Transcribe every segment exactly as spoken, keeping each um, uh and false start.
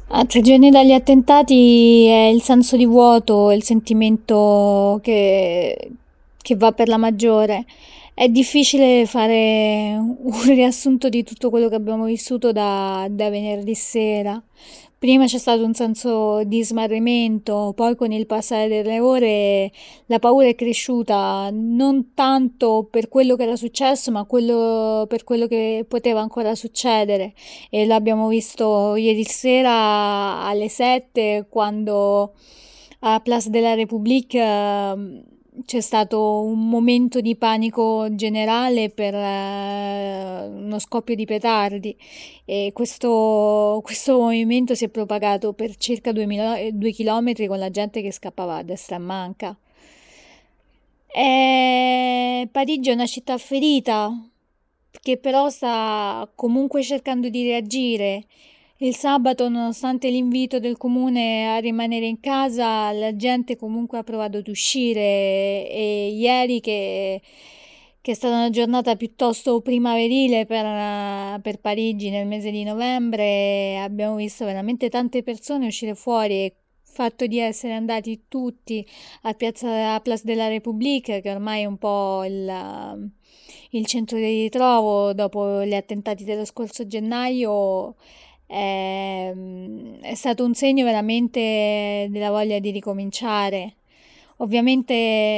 A tre giorni dagli attentati è il senso di vuoto, il sentimento che, che va per la maggiore. È difficile fare un riassunto di tutto quello che abbiamo vissuto da, da venerdì sera. Prima c'è stato un senso di smarrimento, poi con il passare delle ore la paura è cresciuta non tanto per quello che era successo, ma quello- per quello che poteva ancora succedere. E l'abbiamo visto ieri sera alle sette quando a Place de la République ehm, c'è stato un momento di panico generale per eh, uno scoppio di petardi e questo, questo movimento si è propagato per circa due, milo- eh, due chilometri con la gente che scappava a destra e a manca. Eh, Parigi è una città ferita che però sta comunque cercando di reagire. Il sabato, nonostante l'invito del comune a rimanere in casa, la gente comunque ha provato ad uscire e ieri che, che è stata una giornata piuttosto primaverile per, per Parigi nel mese di novembre, abbiamo visto veramente tante persone uscire fuori e il fatto di essere andati tutti a Piazza a Place de la République, che ormai è un po' il, il centro di ritrovo dopo gli attentati dello scorso gennaio, è, è stato un segno veramente della voglia di ricominciare. Ovviamente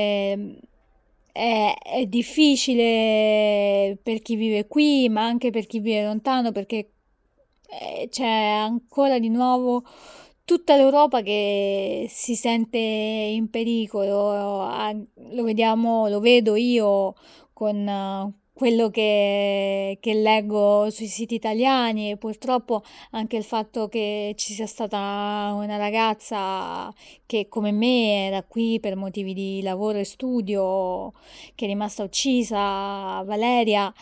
è, è difficile per chi vive qui, ma anche per chi vive lontano, perché eh, c'è ancora di nuovo tutta l'Europa che si sente in pericolo. Ah, Lo vediamo, lo vedo io con eh, quello che, che leggo sui siti italiani e purtroppo anche il fatto che ci sia stata una ragazza che come me era qui per motivi di lavoro e studio, che è rimasta uccisa, Valeria,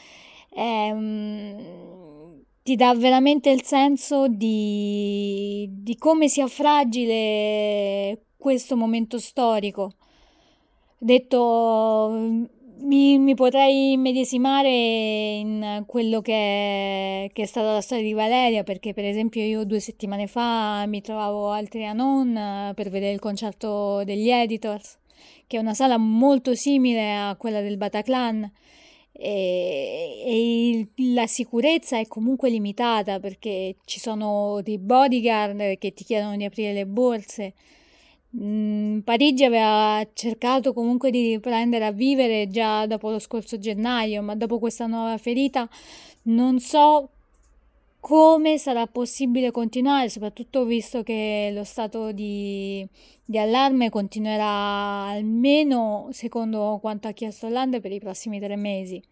ehm, ti dà veramente il senso di, di come sia fragile questo momento storico. Detto, mi, mi potrei immedesimare in quello che è, che è stata la storia di Valeria, perché per esempio io due settimane fa mi trovavo al Trianon eh, per vedere il concerto degli Editors, che è una sala molto simile a quella del Bataclan. E, e il- la sicurezza è comunque limitata perché ci sono dei bodyguard che ti chiedono di aprire le borse. Mm, Parigi aveva cercato comunque di riprendere a vivere già dopo lo scorso gennaio, ma dopo questa nuova ferita non so come sarà possibile continuare, soprattutto visto che lo stato di, di allarme continuerà almeno, secondo quanto ha chiesto Hollande, per i prossimi tre mesi.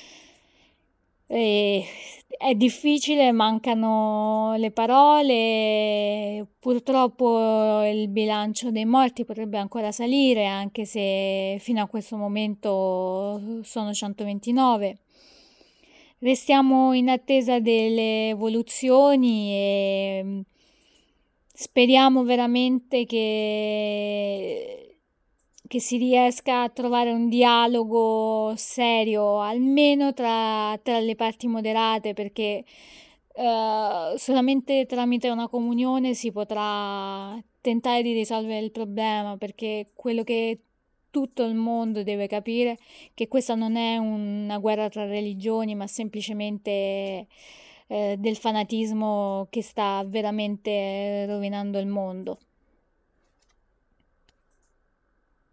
E è difficile, mancano le parole, purtroppo il bilancio dei morti potrebbe ancora salire, anche se fino a questo momento sono centoventinove. Restiamo in attesa delle evoluzioni e mm, speriamo veramente che, che si riesca a trovare un dialogo serio, almeno tra, tra le parti moderate, perché eh, solamente tramite una comunione si potrà tentare di risolvere il problema, perché quello che tutto il mondo deve capire che questa non è una guerra tra religioni, ma semplicemente eh, del fanatismo che sta veramente rovinando il mondo.